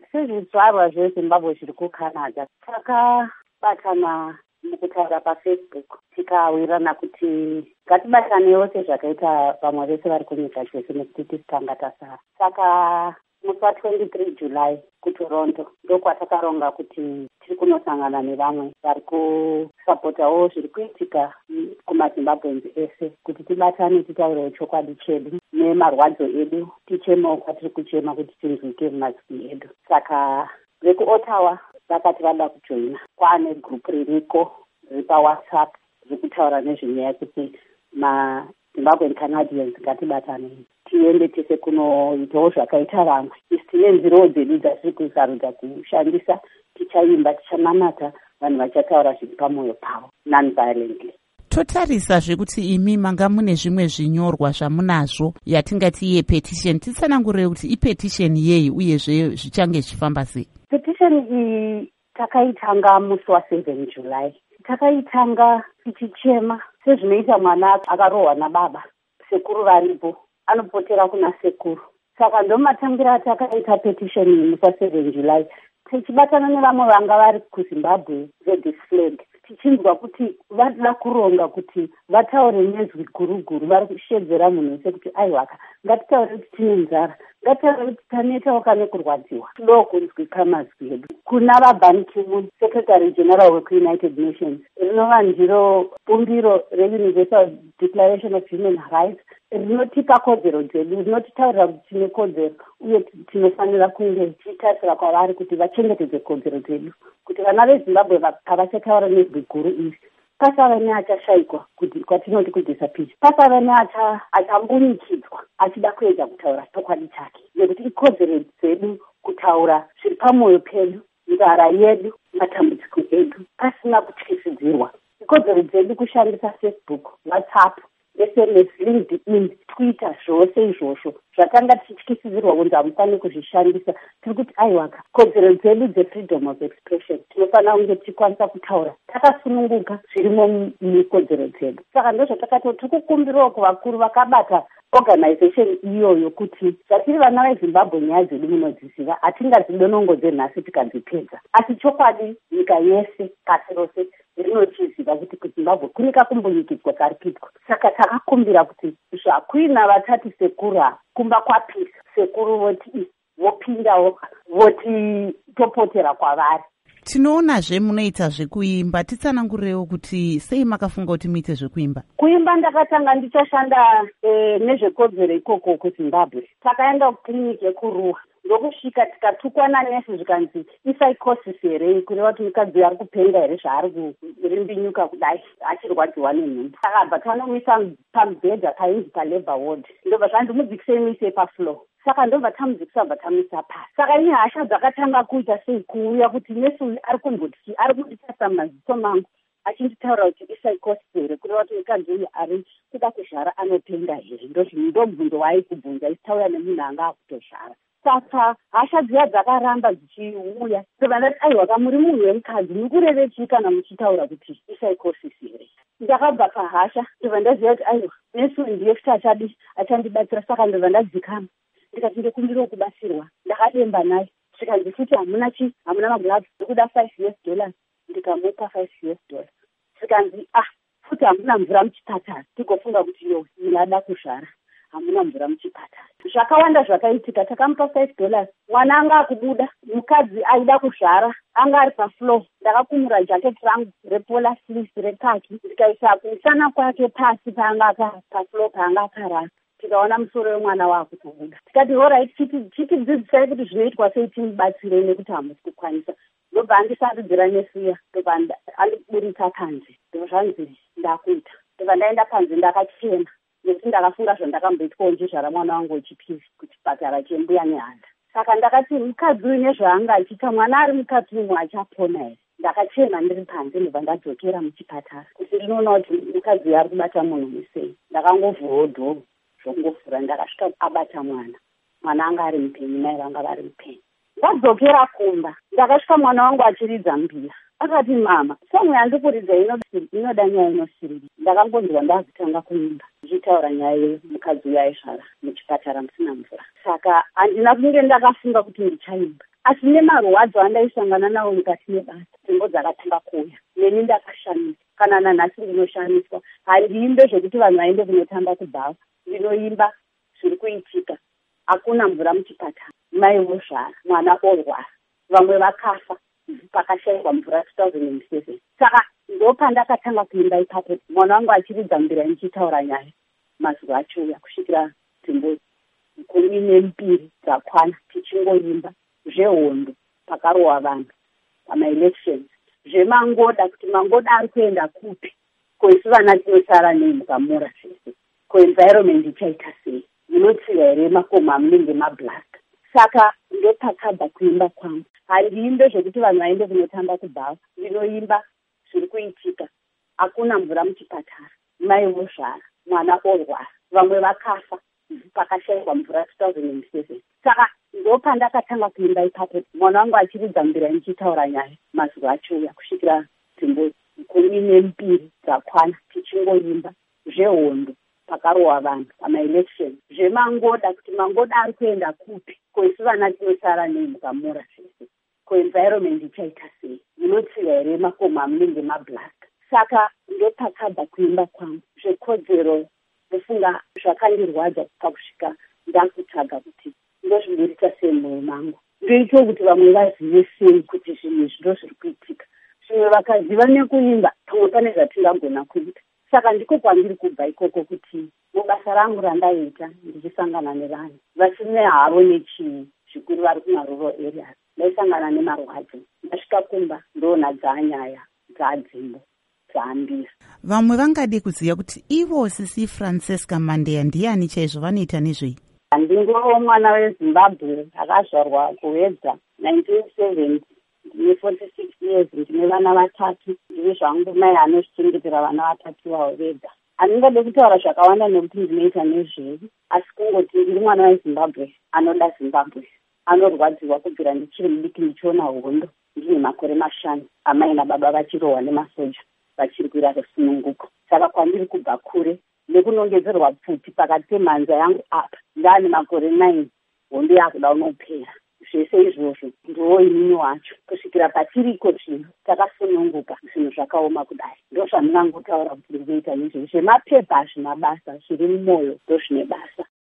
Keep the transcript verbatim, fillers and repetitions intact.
sezvizvarwa zvezimbabwe zviri kucanada takabatana mukutaura pafacebook tikawirirana kuti ngatibataneiwo sezvakaita vamwe vese vari kunyika dzese nekuti tisitanga tasara. Saka musi wa-twenty-three July kuToronto ndokwatakaronga kuti tiri kunosangana nevamwe vari kusapotawo zviri kuitika kumazimbabwenzi ese kuti tibatane titaurewo chokwadi chedu nemarwadzo edu, tichemewo kwatiri kuchema kuti tinzwike mumazwi edu. Saka vekuOttawa vakati vada kujoina, kwaane gurupu ririko riri paWhatsApp riri kutaura nezvenyaya kuti maZimbabwean Canadians ngatibatanei tiende tese kunoitawo zvakaita vamwe. Isi tine nzirowo dzedu dzatiri kusarudza kushandisa, tichaimba, tichanamata, vanhu vachataura zviri pamwoyo pavo non-violently. Totarisazve kuti imi manga mune zvimwe zvinyorwa zvamunazvo yatingati iye petition. Titsanangurire kuti ipetition yei uyezve zvichange zvichifamba sei? Petition iyi takaitanga musi wa-seven July. Takaitanga tichichema sezvinoita mwana akarohwa nababa, sekuru varipo anopotera kuna sekuru. Saka ndomatangira takaita petition iyi musi wa-seven July tichibatana nevamwe vanga vari kuZimbabwe vedisflag, tichinzwa kuti vanoda kuronga kuti vataure nezwi guru-guru, vari kushedzera munhu wese kuti aiwaka ngatitaure kuti tine nzara, ngatitaure kuti tanetawo kane kurwadziwa, tidowo kunzwika mazwi edu. Kuna vaBan Ki-moon, Secretary General weku-United Nations, rinova ndiro bumbiro reUniversal Declaration of Human Rights, rinotipa kodzero dzedu, rinotitaurira kuti tine kodzero uye tinofanira kunge tichitarisira kwavari kuti vachengetedze kodzero dzedu, kuti vana veZimbabwe pavachataura nezwi guru iri pasava neachashayikwa kuti kwatinoti kudisappear, pasava neachambunyikidzwa achida kuedza kutaura chokwadi chake, nekuti ikodzero dzedu kutaura zviri pamwoyo pedu, nzara yedu, matambudziko edu pasina kutyisidzirwa. Ikodzero dzedu kushandisa Facebook, WhatsApp, S M S, LinkedIn, Twitter, zvose izvozvo zvatanga tichityisidzirwa kunzi hamufaniri kuzvishandisa. Tiri kuti aiwaka kodzero dzedu dze-freedom of expression tinofanira kunge tichikwanisa kutaura takasununguka zvirimo mukodzero dzedu. Saka ndozvatakati tiri kukumbirawo kuvakuru vakabata organization iyoyo kuti zvatiri vana veZimbabwe nyaya dzedu munodziziva, hatingadzidonongodze nhasi tikadzipedza, asi chokwadi nyika yese pasi rose rinochiziva kuti kuZimbabwe kunika kumbunyikidzwa kari kuitwa. Saka takakumbira kuti zvakuina vatati sekuru kumba kwapisa, sekuru voti vopindawo voti topotera kwavari. Tinoonazve munoita zvekuimba, titsanangurewo kuti sei makafunga kuti muite zvekuimba? Kuimba ndakatanga ndichashanda e, nezvekodzero ikoko kuZimbabwe. Takaenda kukiriniki yekuruwa ndokusvika tikatukwa nanesi zvikanzi isaikosis here, kureva kuti mukadzi ari kupenga here zvaari kurimbinyuka kudai achirwadziwa nenhumbu. Takabva tanomisa pamubhedha painzi palabor ward, ndobva zvandimudzikisei muise pafloor. Saka ndobva tamudzikisa bva tamisa pasi. Saka ihasha dzakatanga kuita sei kuuya kuti nesi uyu ari kumboti ari kunditasa maziso mangu achinditaura kuti isaikosis here, kureva kuti mukadzi uyu ari kuda kuzvara anopenga here. Ndobvunzo waaikubvunza isitaura nemunhu anga akutozvara. Saka hasha dziya dzakaramba dzichiuya, ndobva ndati aiwaka muri munhu wemukadzi mukureve chii kana muchitaura kuti isaikosis here. Ndakabva pahasha ndobva ndaziva kuti aiwa nesi uyu ndiye futi achadi achandibatsira. Saka ndobva ndadzikama ndikati ndikumbirawo kubatsirwa. Ndakademba naye zvikanzi futi hamuna chi hamuna maglavu, ndikuda five US dollars. Ndikamupa five US dollars. Zvikanzi ah futi hamuna mvura muchipatara. Tigofunga kuti yo ndinada kuzvara, hamuna mvura muchipatara. Zvakawanda zvakaitika. Takamupa five dollars, mwana anga akubuda, mukadzi aida kuzvara anga ari pafloor. Ndakakumura jaketi rangu repolar sleeves rekaki ndikaisa kusana kwake pasi paanga pafloor paanga akarara. Tikaona musoro wemwana waakutobuda. Tikati alright, chitidzidzisai kuti zvinoitwa sei timubatsire nekuti hamusi kukwanisa. Ndobva andisandidzira nesiya, ndobva andiburitsa panze. Ndobva zvanzi ndakuita. Ndobva ndaenda panze ndakachema nekuti ndakafunga zvandakamboitwawo njezvara mwana wangu wechipiri kuchipatara chembuya nehanda. Saka ndakati mukadzi uyu nezvaanga achiita mwana ari mukadzi umwe achapona here. Ndakachema ndiri panze ndobva ndadzokera muchipatara kuti ndinoona kuti mukadzi uyu ari kubata munhu musei. Ndakangovhurawo dhoo zvongofura, ndakasvika abata mwana. Mwana anga ari mupenyu, mai vanga vari mupenyu. Ndadzokera kumba, ndakasvika mwana wangu achiridza mbiya. Akati mama, somwe yandikuridza inoda nyaya inosiriri. Ndakangonzwa ndazitanga kuimba ndichitaura nyaya yemukadzi uyu aizvara muchipatara musina mvura. Saka handina kunge ndakafunga kuti ndichaimba. asi nemarwadzo andaisangana nawo mukati mebasa, nzvimbo dzakatanga kuuya neni ndakashamiswa. Kana nanhasi ndinoshamiswa. Handiimbe zvekuti vanhu vaende kunotamba kubhava, ndinoimba zviri kuitika. Hakuna mvura muchipatara, mai vozvara, mwana orwara, vamwe vakafa pakashayikwa mvura two thousand seven. Saka ndopandakatanga kuimba ipapo, mwana wangu achiridza mbira nichitaura nyaya, mazuva achiuya kusvikira nzvimbo gumi nembiri dzakwana tichingoimba zvehondo pakarohwa vanhu pamaelections, zvemangoda kuti mangoda ari kuenda kupi, ko isu vana tinosara nemhukamura zvese, ko environment ichaita sei, munotsiva here makomo amunenge mablaka. Saka ndopakabva kuimba kwangu. Handiimbe zvekuti vanhu vaende kunotamba kubhava, ndinoimba zviri kuitika. Hakuna mvura muchipatara, mai vozvara, mwana orwara, vamwe vakafa pakashayikwa mvura two thousand seven. Saka ndopandakatanga kuimba ipapo, mwana wangu achiridza mbira nichitaura nyaya, mazuva achiuya kusvikira nzvimbo gumi nembiri dzakwana tichingoimba zvehondo pakarohwa vanhu pamaelections, zvemangoda kuti mangoda ari kuenda kupi, ko isu vana tinosara nemhukamura zvese, ko environment ichaita sei, munotsiva here makomo amunenge mablaka. Saka ndopakabva kuimba kwangu. Zvekodzero ndofunga zvakandirwadza pakusvika ndakutsvaga kuti ndozviburisa sei mwoyo mangu, ndoitawo kuti vamwe vazive sei kuti zvinhu izvi ndo zviri kuitika. Zvimwe vakaziva nekuimba, pamwe pane zvatingagona kuita. Saka ndiko kwandiri kubva ikoko kuti mubasa rangu randaita ndichisangana nevanhu vasine havo nechii, zvikuru vari kumarural areas, ndaisangana nemarwadzo, ndasvika kumba ndoona dzaanyaya dzadzimbo dzaambira. Vamwe vangade kuziva kuti ivo Sisi Francisca Mandeya ndiani chaizvo vanoita nezvei? Ndingowo mwana weZimbabwe akazvarwa kuwedza nineteen seventy. Ndine forty-six years, ndine vana vatatu. Ndiri zvangu mai anozvichengetera vana vatatu vavo vega. Handingade kutaura zvakawanda nekuti ndinoita nezvei, asi kungoti ndiri mwana weZimbabwe anoda Zimbabwe, anorwadziwa kubvira ndichiri mudiki ndichiona hondo ndine makore mashanu, amai nababa vachirohwa nemasoja vachiri kuira kusununguko. Saka kwandiri kubva kure nekunongedzerwa pfuti pakati pemhanza yangu apa, ndaane makore nine, hondo yakuda unopera. Zvese izvozvo ndiwo inini wacho, kusvikira patiriko zvino takasununguka, zvinhu zvakaoma kudai. Ndo zvandingangotaura kuti ndiri kuita nezvei, zvemapepa hazvina basa, zviri mumwoyo ndo zvine basa.